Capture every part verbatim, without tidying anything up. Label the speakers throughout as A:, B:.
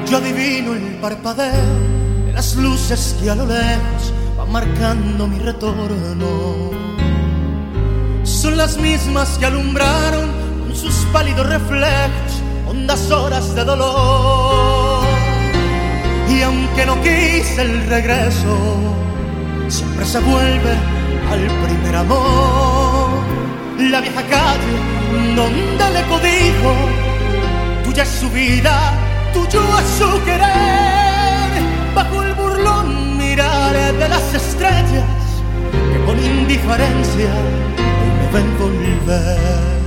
A: Yo adivino el parpadeo de las luces que a lo lejos van marcando mi retorno. Son las mismas que alumbraron con sus pálidos reflejos hondas horas de dolor. Y aunque no quise el regreso, siempre se vuelve al primer amor. La vieja calle donde le codijo, tuya es su vida, tuyo es su querer. Bajo el burlón mirar de las estrellas que con indiferencia hoy me ven volver.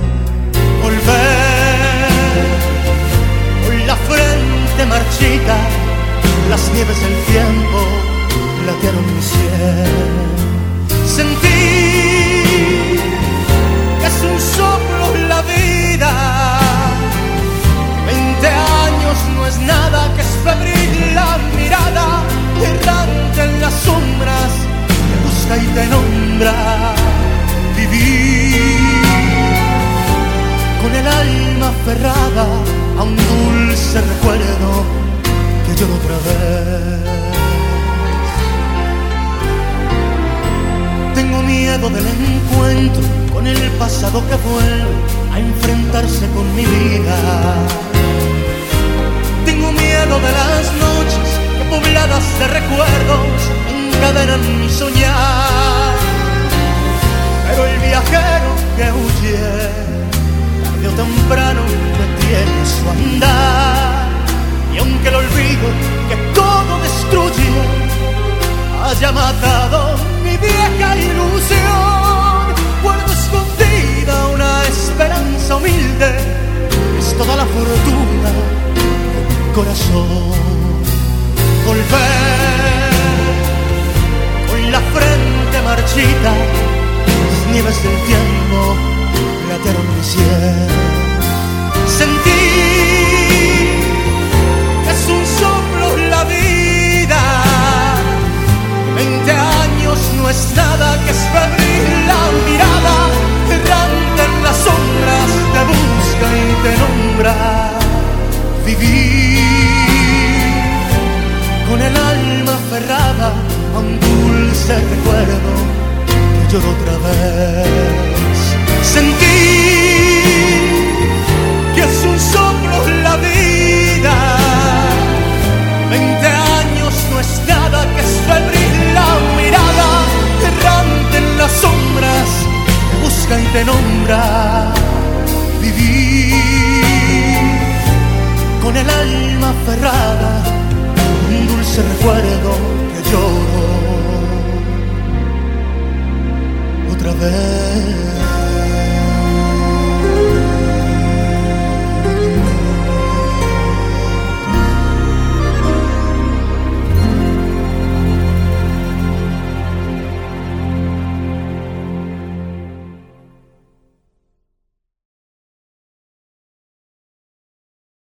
A: Volver con la frente marchita, las nieves del tiempo platearon mi cielo. Sentí que es un soplo la vida. Veinte años no es nada, que es febril la mirada, errante en las sombras, te busca y te nombra. Vivir con el alma aferrada a un dulce recuerdo que lloro otra vez. Tengo miedo del encuentro con el pasado que vuelve a enfrentarse con mi vida. Tengo miedo de las noches que pobladas de recuerdos encadenan mi soñar. Pero el viajero que huye, tarde o temprano detiene su andar. Y aunque el olvido que todo destruye haya matado mi vieja ilusión, guardo escondida una esperanza humilde, es toda la fortuna de mi corazón. Volver con la frente marchita, las nieves del tiempo platearon mi cielo. Sentí que es un soplo la vida. Veinte años no es nada, que es febril la mirada, errante en las sombras, te busca y te nombra. Vivir con el alma aferrada a un dulce recuerdo que lloro otra vez. Sentí que es un soplo la vida. Veinte años no es nada, que es febril la mirada, errante en las sombras, te busca y te nombra. Vivir con el alma aferrada, un dulce recuerdo que lloro otra vez.